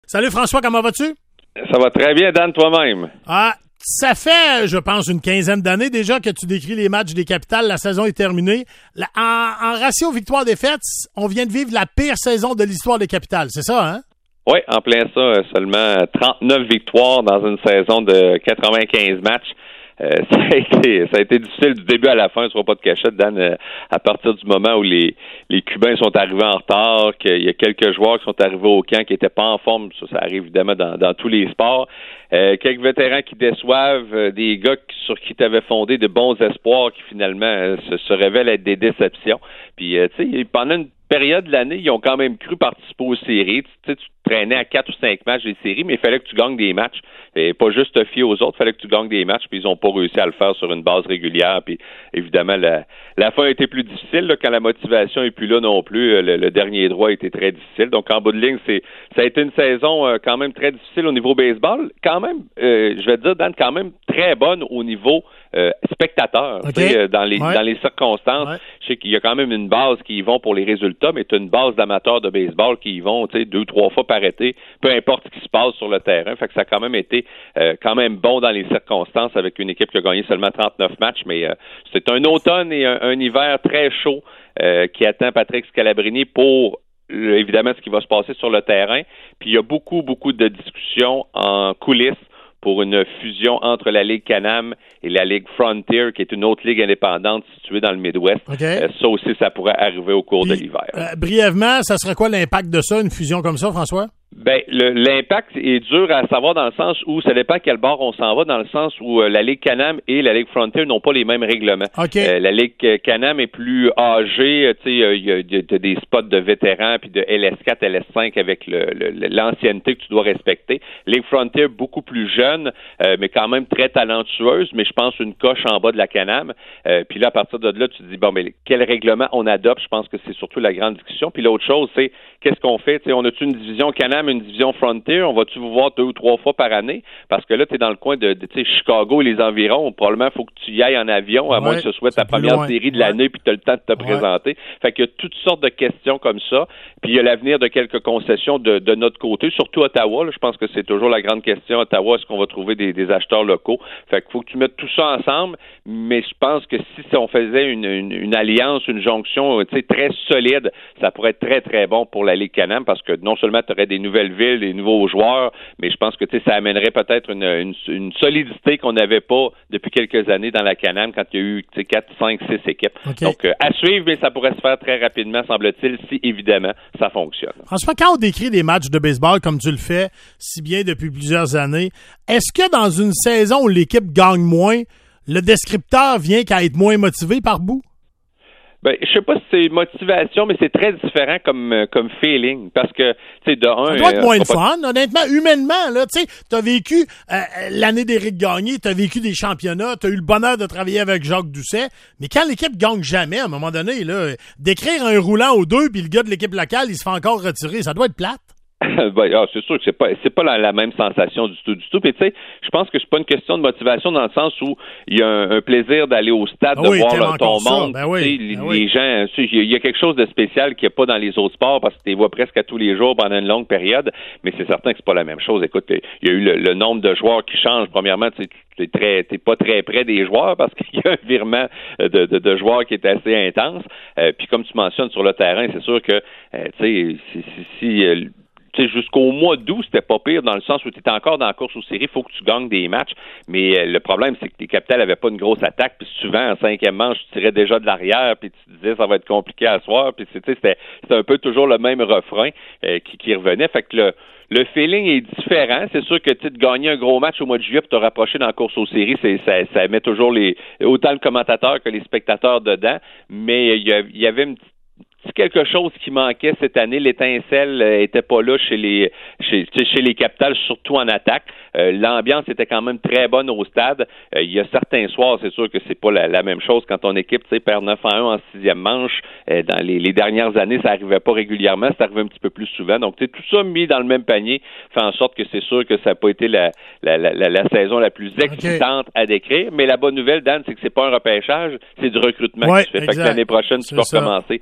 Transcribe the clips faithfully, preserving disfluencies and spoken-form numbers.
Salut François, comment vas-tu? Ça va très bien, Dan, toi-même. Ah, ça fait, je pense, une quinzaine d'années déjà que tu décris les matchs des Capitals. La saison est terminée. La, en, en ratio victoire-défaite, on vient de vivre la pire saison de l'histoire des Capitals. C'est ça, hein? Oui, en plein ça. Seulement trente-neuf victoires dans une saison de quatre-vingt-quinze matchs. Euh, ça, a été, ça a été difficile du début à la fin, ce sera pas de cachette, Dan, euh, à partir du moment où les, les Cubains sont arrivés en retard, qu'il y a quelques joueurs qui sont arrivés au camp qui n'étaient pas en forme, ça, ça arrive évidemment dans, dans tous les sports, euh, quelques vétérans qui déçoivent, euh, des gars sur qui tu avais fondé de bons espoirs qui finalement euh, se, se révèlent être des déceptions. Puis, euh, tu sais, pendant une période de l'année, ils ont quand même cru participer aux séries. Tu sais, tu traînais à quatre ou cinq matchs des séries, mais il fallait que tu gagnes des matchs. Et pas juste te fier aux autres, il fallait que tu gagnes des matchs, puis ils n'ont pas réussi à le faire sur une base régulière. Puis évidemment, la, la fin a été plus difficile là, quand la motivation n'est plus là non plus. Le, le dernier droit a été très difficile. Donc en bout de ligne, c'est ça a été une saison euh, quand même très difficile au niveau baseball. Quand même, euh, je vais te dire, Dan, quand même très bonne au niveau euh, spectateur. Okay. Euh, dans les ouais. dans les circonstances, ouais. Je sais qu'il y a quand même une base qui y vont pour les résultats, mais tu as une base d'amateurs de baseball qui y vont deux, trois fois par été, peu importe ce qui se passe sur le terrain. Fait que ça a quand même été euh, quand même bon dans les circonstances avec une équipe qui a gagné seulement trente-neuf matchs, mais euh, c'est un automne et un, un hiver très chaud euh, qui attend Patrick Scalabrini pour le, évidemment ce qui va se passer sur le terrain. Puis il y a beaucoup, beaucoup de discussions en coulisses pour une fusion entre la Ligue Can-Am et la Ligue Frontier, qui est une autre ligue indépendante située dans le Midwest. Okay. Euh, ça aussi, ça pourrait arriver au cours Puis, de l'hiver. Euh, brièvement, ça serait quoi l'impact de ça, une fusion comme ça, François? Ben, le, l'impact est dur à savoir dans le sens où ça dépend à quel bord on s'en va, dans le sens où euh, la Ligue Can-Am et la Ligue Frontier n'ont pas les mêmes règlements. Okay. Euh, la Ligue Can-Am est plus âgée, tu sais, il euh, y, y, y a des spots de vétérans puis de L S quatre, L S cinq avec le, le, l'ancienneté que tu dois respecter. Ligue Frontier beaucoup plus jeune, euh, mais quand même très talentueuse, mais je pense une coche en bas de la Can-Am. Euh, puis là, à partir de là, tu te dis, bon, mais quel règlement on adopte? Je pense que c'est surtout la grande discussion. Puis l'autre chose, c'est qu'est-ce qu'on fait? Tu sais, on a-tu une division Can-Am, une division Frontier, on va-tu vous voir deux ou trois fois par année? Parce que là, tu es dans le coin de, de tu sais, Chicago et les environs. Probablement, il faut que tu y ailles en avion, à ouais, moins que ce soit ta première loin. série de ouais. l'année puis tu as le temps de te ouais. présenter. Fait qu'il y a toutes sortes de questions comme ça. Puis il y a l'avenir de quelques concessions de, de notre côté, surtout Ottawa. Là, je pense que c'est toujours la grande question. Ottawa, est-ce qu'on va trouver des, des acheteurs locaux? Fait qu'il faut que tu mettes tout ça ensemble. Mais je pense que si, si on faisait une, une, une alliance, une jonction, tu sais, très solide, ça pourrait être très, très bon pour la Ligue Can-Am parce que non seulement tu aurais des nouvelles villes, des nouveaux joueurs, mais je pense que tu sais, ça amènerait peut-être une, une, une solidité qu'on n'avait pas depuis quelques années dans la Can-Am quand il y a eu quatre, cinq, six équipes. Okay. Donc, euh, à suivre, mais ça pourrait se faire très rapidement, semble-t-il, si évidemment ça fonctionne. François, quand on décrit des matchs de baseball comme tu le fais si bien depuis plusieurs années, est-ce que dans une saison où l'équipe gagne moins, le descripteur vient qu'à être moins motivé par bout? Ben, je sais pas si c'est motivation, mais c'est très différent comme comme feeling, parce que, tu sais, de un... Ça doit être euh, moins le pas... fun, honnêtement, humainement, là, tu sais, t'as vécu euh, l'année d'Éric Gagné, t'as vécu des championnats, t'as eu le bonheur de travailler avec Jacques Doucet, mais quand l'équipe gagne jamais, à un moment donné, là, d'écrire un roulant aux deux, puis le gars de l'équipe locale, il se fait encore retirer, ça doit être plate. Ben, ah, c'est sûr que c'est pas c'est pas la, la même sensation du tout du tout. Puis tu sais, je pense que c'est pas une question de motivation dans le sens où il y a un, un plaisir d'aller au stade, ah de oui, voir là, ton ça. monde. Ben oui, les, ben les oui. gens, il y a quelque chose de spécial qu'il n'y a pas dans les autres sports parce que tu les vois presque à tous les jours pendant une longue période. Mais c'est certain que c'est pas la même chose. Écoute, il y a eu le, le nombre de joueurs qui changent. Premièrement, tu t'es très, t'es pas très près des joueurs parce qu'il y a un virement de, de, de joueurs qui est assez intense. Euh, puis comme tu mentionnes sur le terrain, c'est sûr que euh, tu sais, si, si, si euh, tu sais, jusqu'au mois d'août, c'était pas pire dans le sens où tu étais encore dans la course aux séries, il faut que tu gagnes des matchs. Mais euh, le problème, c'est que les Capitals n'avaient pas une grosse attaque. Puis souvent, en cinquième manche, tu tirais déjà de l'arrière, puis tu disais ça va être compliqué à soir. Puis c'était, c'était un peu toujours le même refrain euh, qui, qui revenait. Fait que le Le feeling est différent. C'est sûr que tu sais, de gagner un gros match au mois de juillet pour te rapprocher dans la course aux séries, c'est, ça, ça met toujours les autant le commentateur que les spectateurs dedans. Mais il y, y avait une petite c'est quelque chose qui manquait cette année. L'étincelle euh, était pas là chez les chez, chez les Capitals, surtout en attaque. Euh, l'ambiance était quand même très bonne au stade. Euh, il y a certains soirs, c'est sûr que c'est pas la, la même chose quand ton équipe perd neuf à un en sixième manche. Euh, dans les, les dernières années, ça arrivait pas régulièrement, ça arrivait un petit peu plus souvent. Donc, tout ça mis dans le même panier fait en sorte que c'est sûr que ça n'a pas été la, la, la, la, la saison la plus excitante okay. à décrire. Mais la bonne nouvelle, Dan, c'est que c'est pas un repêchage, c'est du recrutement ouais, que tu fais. Exact. Fait que l'année prochaine, c'est tu peux ça. recommencer ouais. presque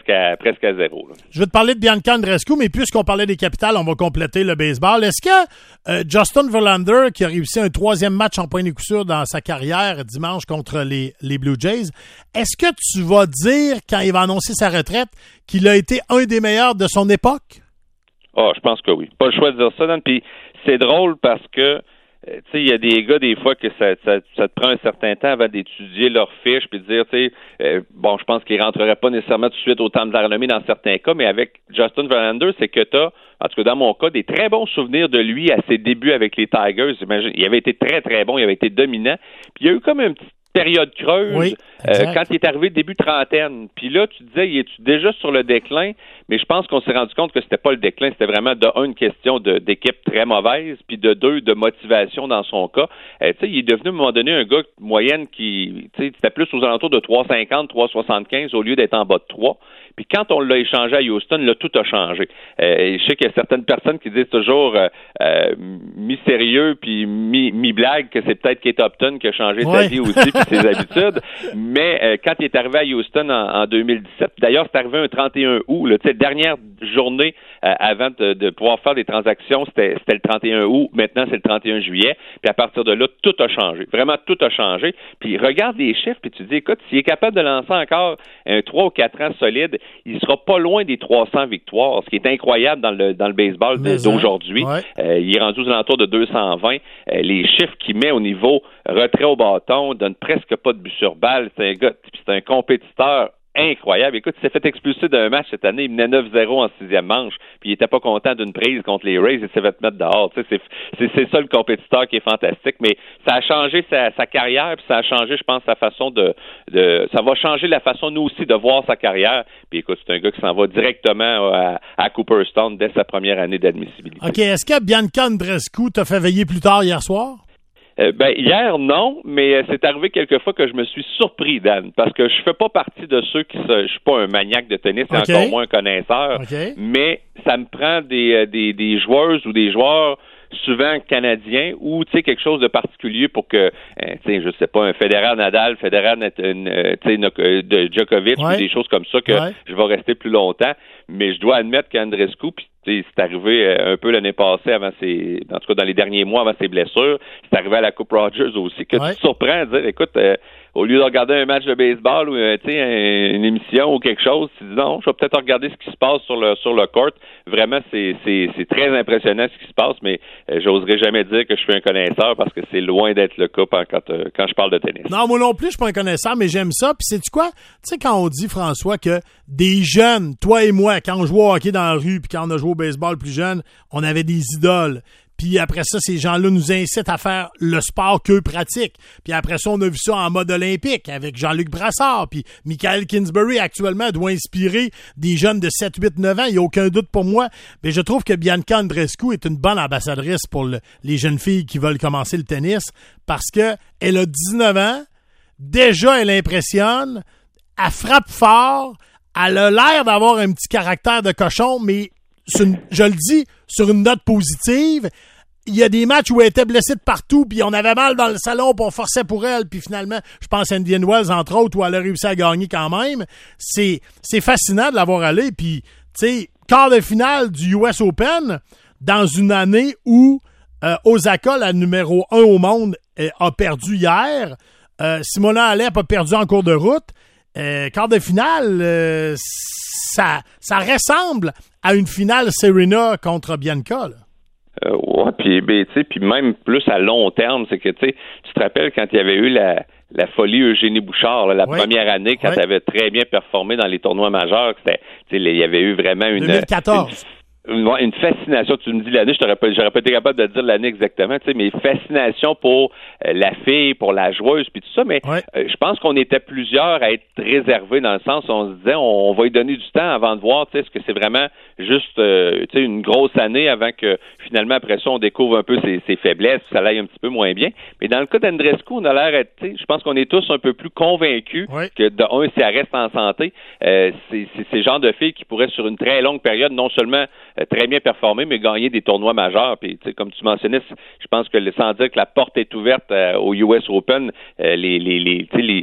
presque à, presque à zéro. Là. Je veux te parler de Bianca Andreescu, mais puisqu'on parlait des capitales, on va compléter le baseball. Est-ce que euh, Justin Verlander, qui a réussi un troisième match en point de coup sûr dans sa carrière dimanche contre les, les Blue Jays, est-ce que tu vas dire, quand il va annoncer sa retraite, qu'il a été un des meilleurs de son époque? Ah, oh, je pense que oui. Pas le choix de dire ça, Dan. Puis c'est drôle parce que tu sais, il y a des gars, des fois, que ça, ça, ça te prend un certain temps avant d'étudier leurs fiches puis de dire, tu sais, euh, bon, je pense qu'ils rentreraient pas nécessairement tout de suite au Temple de la Renommée dans certains cas, mais avec Justin Verlander, c'est que tu as, en tout cas dans mon cas, des très bons souvenirs de lui à ses débuts avec les Tigers. Imagine, il avait été très, très bon, il avait été dominant. Puis il y a eu comme un petit période creuse oui, euh, quand il est arrivé début trentaine. Puis là, tu disais, il est déjà sur le déclin, mais je pense qu'on s'est rendu compte que c'était pas le déclin, c'était vraiment de un, une question de, d'équipe très mauvaise, puis de deux, de motivation dans son cas. Euh, tu sais, il est devenu à un moment donné un gars moyenne qui, tu sais, c'était plus aux alentours de trois cinquante, trois soixante-quinze au lieu d'être en bas de trois. Puis quand on l'a échangé à Houston, là, tout a changé. Euh, je sais qu'il y a certaines personnes qui disent toujours euh, euh, mi-sérieux puis mi- mi-blague que c'est peut-être Kate Upton qui a changé ouais. sa vie aussi puis ses habitudes. Mais euh, quand il est arrivé à Houston en, en deux mille dix-sept, d'ailleurs, c'est arrivé un trente et un août, là, tu sais, dernière journée euh, avant de, de pouvoir faire des transactions, c'était, c'était le trente et un août. Maintenant, c'est le trente et un juillet. Puis à partir de là, tout a changé. Vraiment, tout a changé. Puis regarde les chiffres puis tu dis, écoute, s'il est capable de lancer encore un trois ou quatre ans solide, il sera pas loin des trois cents victoires, ce qui est incroyable dans le dans le baseball de, d'aujourd'hui. Ouais. Euh, il est rendu aux alentours de deux cent vingt. Euh, les chiffres qu'il met au niveau retrait au bâton, donne presque pas de but sur balle. C'est un gars, c'est un compétiteur incroyable. Écoute, il s'est fait expulser d'un match cette année. Il menait neuf zéro en sixième manche, puis il était pas content d'une prise contre les Rays. Il s'est fait mettre dehors. Tu sais, c'est, c'est, c'est ça le compétiteur qui est fantastique. Mais ça a changé sa, sa carrière, puis ça a changé, je pense, sa façon de, de... Ça va changer la façon, nous aussi, de voir sa carrière. Puis écoute, c'est un gars qui s'en va directement à, à Cooperstown dès sa première année d'admissibilité. OK. Est-ce que Bianca Andreescu t'a fait veiller plus tard hier soir? Euh, ben hier non, mais euh, c'est arrivé quelques fois que je me suis surpris, Dan, parce que je fais pas partie de ceux qui se, je suis pas un maniaque de tennis, et okay. encore moins un connaisseur, okay. mais ça me prend des, euh, des des joueuses ou des joueurs souvent canadiens ou tu sais quelque chose de particulier pour que euh, tu sais je sais pas un Federer Nadal, Federer euh, tu sais de Djokovic ouais. ou des choses comme ça que ouais. je vais rester plus longtemps, mais je dois admettre qu'Andreescu puis c'est arrivé un peu l'année passée avant ses, en tout cas dans les derniers mois avant ses blessures, c'est arrivé à la Coupe Rogers aussi que ouais. tu te surprends à dire écoute euh, au lieu de regarder un match de baseball ou euh, tu sais un, une émission ou quelque chose, tu dis non, je vais peut-être regarder ce qui se passe sur le sur le court. Vraiment c'est c'est c'est très impressionnant ce qui se passe, mais euh, j'oserais jamais dire que je suis un connaisseur parce que c'est loin d'être le cas quand euh, quand je parle de tennis. Non, moi non plus, je suis pas un connaisseur, mais j'aime ça. Puis sais-tu quoi? Tu sais quand on dit François que des jeunes, toi et moi, quand on jouait au hockey dans la rue puis quand on a joué au baseball plus jeune, on avait des idoles. Puis après ça, ces gens-là nous incitent à faire le sport qu'eux pratiquent. Puis après ça, on a vu ça en mode olympique avec Jean-Luc Brassard. Puis Michael Kingsbury, actuellement, doit inspirer des jeunes de sept, huit, neuf ans. Il n'y a aucun doute pour moi. Mais je trouve que Bianca Andreescu est une bonne ambassadrice pour le, les jeunes filles qui veulent commencer le tennis parce que elle a dix-neuf ans. Déjà, elle impressionne. Elle frappe fort. Elle a l'air d'avoir un petit caractère de cochon, mais une, je le dis, sur une note positive. Il y a des matchs où elle était blessée de partout, puis on avait mal dans le salon, puis on forçait pour elle, puis finalement, je pense à Indian Wells, entre autres, où elle a réussi à gagner quand même. C'est, c'est fascinant de l'avoir allé, puis, tu sais, quart de finale du U S Open, dans une année où euh, Osaka, la numéro un au monde, euh, a perdu hier. Euh, Simona Halep a perdu en cours de route. Euh, quart de finale, euh, ça, ça ressemble à une finale Serena contre Bianca, là. Euh, ouais, puis ben, tu sais, puis même plus à long terme, c'est que tu sais, tu te rappelles quand il y avait eu la la folie Eugénie Bouchard, là, la oui. première année quand oui. elle avait très bien performé dans les tournois majeurs, c'était, tu sais, il y avait eu vraiment une deux mille quatorze Une, une fascination, tu me dis l'année, je t'aurais pas, j'aurais pas été capable de dire l'année exactement, tu sais, mais fascination pour euh, la fille, pour la joueuse, puis tout ça, mais ouais. euh, je pense qu'on était plusieurs à être réservés dans le sens où on se disait, on, on va y donner du temps avant de voir, tu sais, est-ce que c'est vraiment juste, euh, tu sais, une grosse année avant que finalement après ça on découvre un peu ses, ses faiblesses, ça aille un petit peu moins bien. Mais dans le cas d'Andreescu, on a l'air, tu sais, je pense qu'on est tous un peu plus convaincus ouais. que de un, si elle reste en santé, euh, c'est, c'est ces genres de filles qui pourraient sur une très longue période non seulement très bien performé, mais gagner des tournois majeurs. Puis, tu sais, comme tu mentionnais, je pense que sans dire que la porte est ouverte euh, au U S Open, euh, les, les, les, tu sais, les,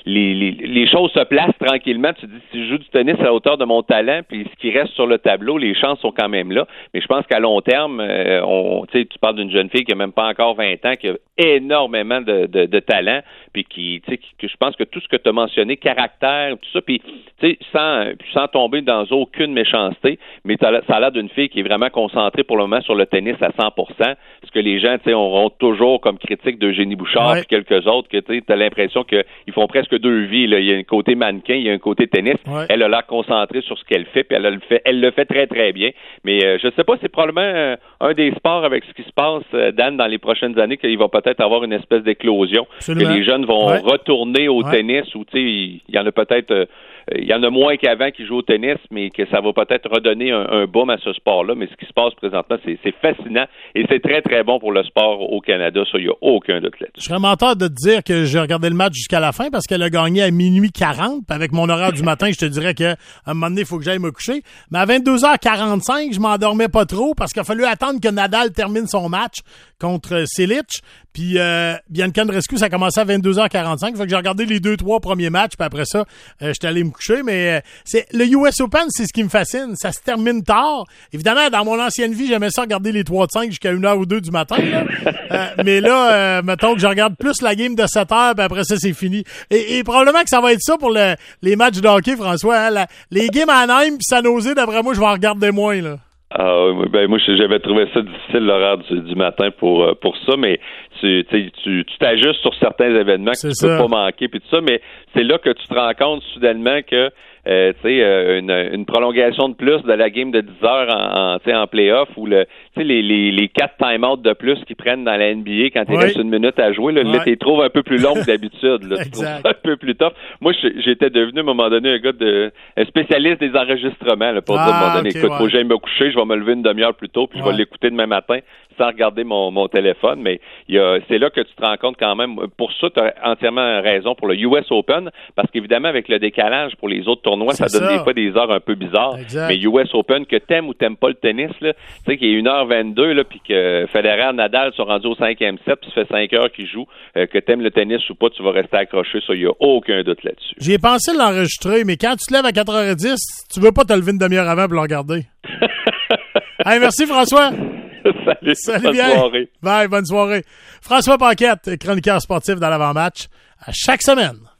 les, les, les choses se placent tranquillement. Tu te dis, si je joue du tennis à la hauteur de mon talent, puis ce qui reste sur le tableau, les chances sont quand même là. Mais je pense qu'à long terme, euh, on, tu sais, tu parles d'une jeune fille qui a même pas encore vingt ans, qui a énormément de, de, de talent, puis qui, tu sais, que je pense que tout ce que tu as mentionné, caractère, tout ça, puis tu sais, sans, sans tomber dans aucune méchanceté, mais ça a l'air d'une fille qui est vraiment concentrée pour le moment sur le tennis à cent pour cent, ce que les gens, tu sais, auront toujours comme critique d'Eugénie Bouchard ouais. et quelques autres, que tu as l'impression qu'ils font presque deux vies, là. Il y a un côté mannequin, il y a un côté tennis. Ouais. Elle a l'air concentrée sur ce qu'elle fait, puis elle le fait, elle le fait très, très bien. Mais euh, je sais pas, c'est probablement euh, un des sports avec ce qui se passe, euh, Dan, dans les prochaines années, qu'il va peut-être avoir une espèce d'éclosion, Absolument. que les jeunes vont ouais. retourner au ouais. tennis, ou tu sais, il y en a peut-être... Euh, il y en a moins qu'avant qui jouent au tennis, mais que ça va peut-être redonner un, un boom à ce sport-là. Mais ce qui se passe présentement, c'est, c'est fascinant et c'est très, très bon pour le sport au Canada. Ça, il n'y a aucun doute là-dessus. Je serais menteur de te dire que j'ai regardé le match jusqu'à la fin parce qu'elle a gagné à minuit quarante. Avec mon horaire du matin, je te dirais qu'à un moment donné, il faut que j'aille me coucher. Mais à vingt-deux heures quarante-cinq, je m'endormais pas trop parce qu'il a fallu attendre que Nadal termine son match contre Cilic. Puis euh, Bianca Andreescu, ça a commencé à vingt-deux heures quarante-cinq. Fait que j'ai regardé les deux, trois premiers matchs. Puis après ça, euh, j'étais allé me coucher. Mais euh, c'est le U S Open, c'est ce qui me fascine. Ça se termine tard. Évidemment, dans mon ancienne vie, j'aimais ça regarder les trois de cinq jusqu'à une heure ou deux du matin. Là. euh, mais là, euh, mettons que je regarde plus la game de sept heures. Puis après ça, c'est fini. Et, et probablement que ça va être ça pour le, les matchs de hockey, François. Hein? La, les games à Anaheim puis San Jose, d'après moi, je vais en regarder moins. Là. Ah, ben moi j'avais trouvé ça difficile l'horaire du, du matin pour pour ça, mais tu tu tu t'ajustes sur certains événements que c'est tu ça. peux pas manquer puis tout ça, mais c'est là que tu te rends compte soudainement que euh, tu sais euh, une, une prolongation de plus de la game de dix heures en, en tu sais en play-off ou le tu sais les les les quatre time-out de plus qu'ils prennent dans la N B A quand il oui. reste une minute à jouer, là, ouais. là tu les trouves un peu plus longues que d'habitude, là, tu trouves ça un peu plus tough. Moi j'étais devenu à un moment donné un gars de un spécialiste des enregistrements là, pour ah, dire à un moment donné okay, écoute, ouais. faut que j'aille me coucher, je vais me lever une demi-heure plus tôt, puis ouais. je vais l'écouter demain matin sans regarder mon, mon téléphone. Mais il y a, c'est là que tu te rends compte quand même. Pour ça, tu as entièrement raison pour le U S Open, parce qu'évidemment, avec le décalage pour les autres tournois, c'est ça donne ça. des fois des heures un peu bizarres. Exact. Mais U S Open, que t'aimes ou t'aimes pas le tennis, là, tu sais, qu'il est une heure vingt-deux, là, puis que Federer, Nadal sont rendus au cinquième set, puis ça fait cinq heures qu'ils jouent, euh, que t'aimes le tennis ou pas, tu vas rester accroché. Ça, il n'y a aucun doute là-dessus. J'ai pensé l'enregistrer, mais quand tu te lèves à quatre heures dix, tu veux pas te lever une demi-heure avant pour le regarder. Hey, merci François. Salut, Salut bonne bien. soirée. Bye, bonne soirée. François Paquette, chroniqueur sportif dans l'avant-match, à chaque semaine.